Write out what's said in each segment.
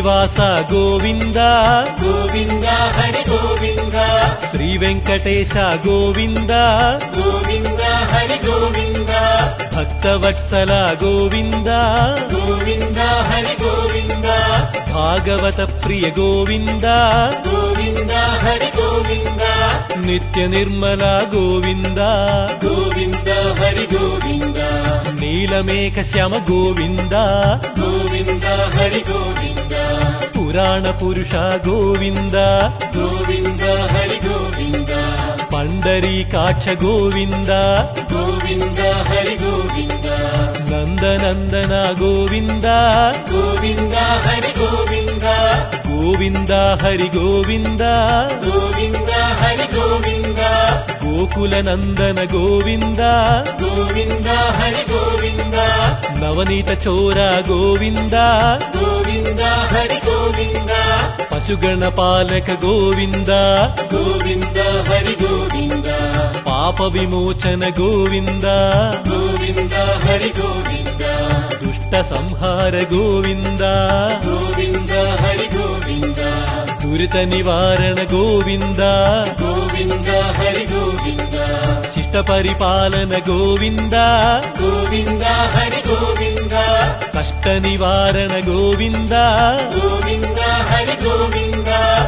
శ్రీనివాస గోవింద గోవింద హరి గోవింద శ్రీ వెంకటేశ గోవింద గోవింద హరి గోవింద భక్తవత్సల గోవింద గోవింద హరి గోవింద భాగవత ప్రియ గోవింద గోవింద హరి గోవింద నిత్య నిర్మల గోవింద గోవింద హరి గోవింద నీలమేఘ శ్యామ గోవింద గోవింద హరి గోవింద పురాణ పురుష గోవింద గోవింద హరి గోవింద పండరీకాక్ష గోవింద గోవింద హరి గోవింద నందనందన గోవింద గోవింద హరి గోవింద గోవింద హరి గోవింద గోవింద హరి గోవింద గోకుల నందన గోవింద గోవింద హరి గోవింద నవనీత చోర గోవింద గోవింద హరి గోవింద పశుగణ పాలక గోవింద గోవింద హరి గోవింద పాప విమోచన గోవింద గోవింద హరి గోవింద దుష్ట సంహార గోవింద గోవింద హరి గోవింద దురిత నివారణ గోవింద గోవింద హరి గోవింద శిష్ట పరిపాలన గోవింద గోవింద హరి గోవింద కష్ట నివారణ గోవింద గోవింద హరి గోవింద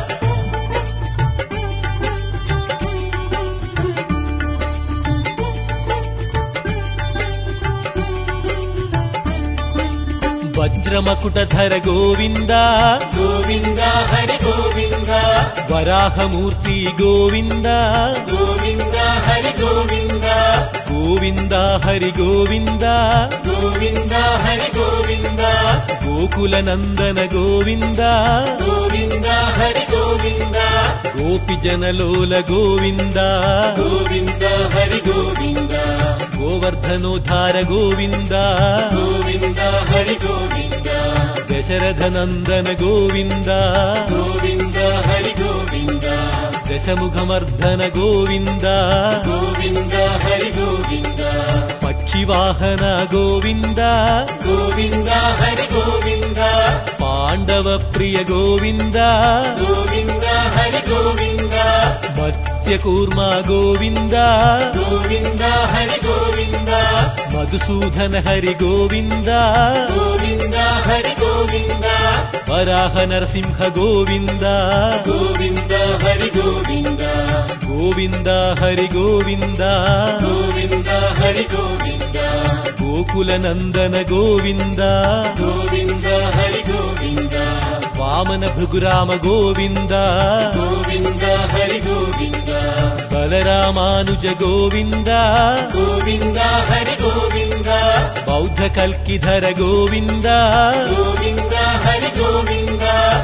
వజ్రమకుటధర గోవింద గోవింద హరి గోవింద వరాహమూర్తి గోవింద గోవింద హరి గోవింద గోవింద హరి గోవింద గోవింద హరి గోవింద గోకుల నందన గోవింద గోవింద హరి గోవింద గోపి జనలోల గోవింద గోవింద హరి గోవింద గోవర్ధనోద్ధార గోవింద గోవింద హరి గోవింద దశరథ నందన గోవింద గోవింద హరి గోవింద దశముఖమర్ధన గోవింద గోవింద హరి గోవింద పక్షివాహన గోవింద గోవింద హరి గోవింద పాండవ ప్రియ గోవింద గోవింద హరి గోవింద మత్స్యకూర్మ గోవింద గోవింద హరి గోవింద మధుసూదన హరి గోవింద గోవింద హరి గోవింద వరాహ నరసింహ గోవింద గోవింద హరి గోవింద గోవింద హరి గోవింద గోవింద హరి గోవింద గోకుల నందన గోవింద గోవింద హరి గోవింద వామన భృగురామ గోవింద గోవింద హరి గోవింద బలరామానుజ గోవింద గోవింద హరి గోవింద బౌద్ధ కల్కిధర గోవింద గోవింద హరి గోవింద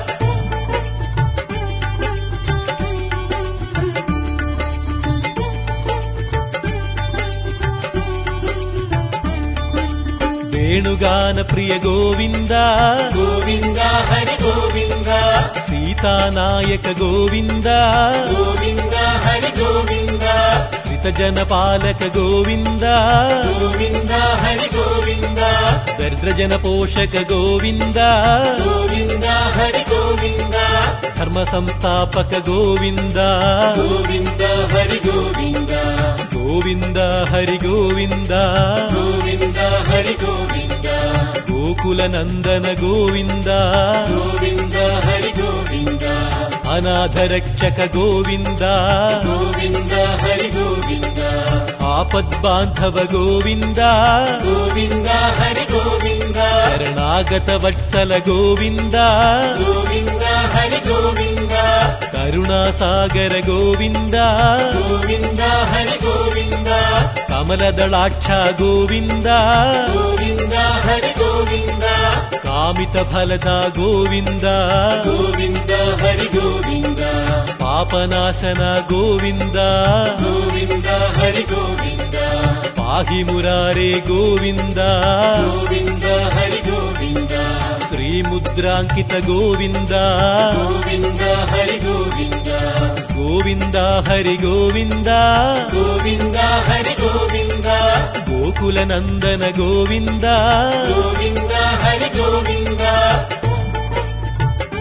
వేణుగాన ప్రియ గోవింద గోవింద హరి గోవింద సీతానాయక గోవింద గోవింద హరి గోవింద శ్రితజన పాలక గోవింద గోవింద హరి గోవింద దరిద్రజన పోషక గోవింద గోవింద హరి గోవింద ధర్మ సంస్థాపక గోవింద గోవింద హరి గోవింద గోవింద హరి గోవింద గోవింద హరి గోవింద గోకుల నందన గోవింద గోవింద హరి గోవింద అనాథ రక్షక గోవింద గోవింద హరి గోవింద ఆపద్బాంధవ గోవింద గోవింద హరి గోవింద శరణాగత వత్సల గోవింద గోవింద హరి గోవింద కరుణాసాగర గోవింద గోవింద హరి గోవింద కమలదళాక్ష గోవింద గోవింద హరి గోవింద కామిత ఫలద గోవింద గోవింద హరి గోవింద పాపనాశన గోవింద గోవింద హరి గోవింద పాహి మురారే గోవింద గోవింద హరి గోవింద శ్రీముద్రాంకిత గోవింద గోవింద హరి గోవింద గోవింద హరి గోవింద గోవింద హరి గోవింద గోకుల నందన గోవింద గోవింద హరి గోవింద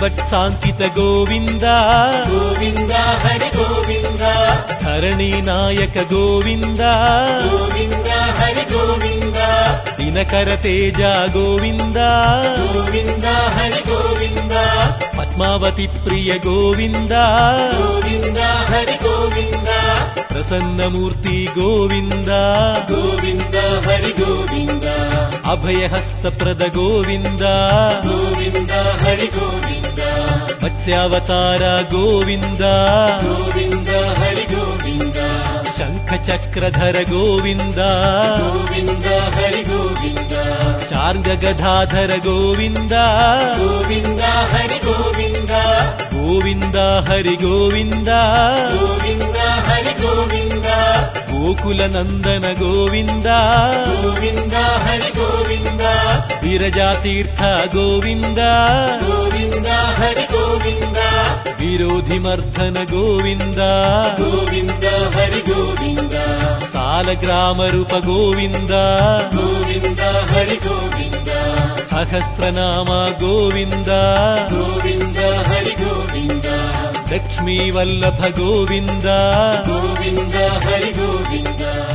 ಶ್ರೀವತ್ಸಾಂಕಿತ ಗೋವಿಂದ ಗೋವಿಂದ ಹರಿ ಗೋವಿಂದ ಧರಣಿ ನಾಯಕ ಗೋವಿಂದ ಗೋವಿಂದ ಹರಿ ಗೋವಿಂದ ದಿನಕರ ತೇಜ ಗೋವಿಂದ ಗೋವಿಂದ ಹರಿ ಗೋವಿಂದ ಪದ್ಮಾವತಿ ಪ್ರಿಯ ಗೋವಿಂದ ಗೋವಿಂದ ಹರಿ ಗೋವಿಂದ ಪ್ರಸನ್ನ ಮೂರ್ತಿ ಗೋವಿಂದ ಗೋವಿಂದ ಹರಿ ಗೋವಿಂದ ಅಭಯಹಸ್ತಪ್ರದ ಗೋವಿಂದ ಗೋವಿಂದ ಹರಿ ಗೋವಿಂದ ಮತ್ಸ್ಯಾವತಾರ ಗೋವಿಂದ ಗೋವಿಂದ ಹರಿ ಗೋವಿಂದ ಶಂಖಚಕ್ರಧರ ಗೋವಿಂದ ಗೋವಿಂದ ಹರಿ ಗೋವಿಂದ ಶಾರ್ಂಗಗದಾಧರ ಗೋವಿಂದ ಗೋವಿಂದ ಹರಿ ಗೋವಿಂದ ಗೋವಿಂದ ಹರಿ ಗೋವಿಂದ ಗೋವಿಂದ ಹರಿ ಗೋವಿಂದ ಗೋಕುಲ ನಂದನ ಗೋವಿಂದ ಗೋವಿಂದ ಹರಿ ಗೋವಿಂದ ವಿರಜಾತೀರ್ಥ ಗೋವಿಂದ ಗೋವಿಂದ ಹರಿ ಗೋವಿಂದ ವಿರೋಧಿ ಮರ್ಧನ ಗೋವಿಂದ ಗೋವಿಂದ ಹರಿ ಗೋವಿಂದ ಸಾಲಗ್ರಾಮ ರೂಪ ಗೋವಿಂದ ಗೋವಿಂದ ಹರಿ ಗೋವಿಂದ ಸಹಸ್ರನಾಮ ಗೋವಿಂದ ಗೋವಿಂದ ಹರಿ ಗೋವಿಂದ ಲಕ್ಷ್ಮೀ ವಲ್ಲಭ ಗೋವಿಂದ ಗೋವಿಂದ ಹರಿ ಗೋವಿಂದ